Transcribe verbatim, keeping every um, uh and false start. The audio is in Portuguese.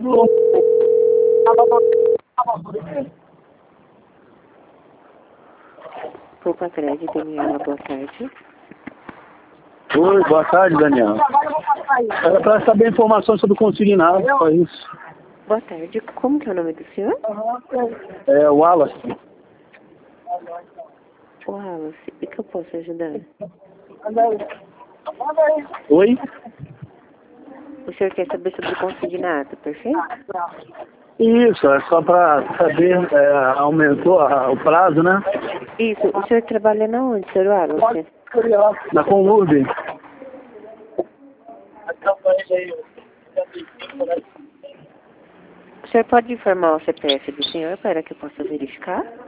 Poupa Crédito, Daniela, boa tarde. Oi, boa tarde, Daniela. Era para saber informações sobre o consignado, só isso. Boa tarde, como que é o nome do senhor? É, o Wallace. O Wallace, e que eu posso ajudar? Oi? O senhor quer saber sobre o consignado, perfeito? Isso, é só para saber, é, aumentou a, o prazo, né? Isso, o senhor trabalha na onde, senhor Wallace? Na Conlube. O senhor pode informar o C P F do senhor para que eu possa verificar?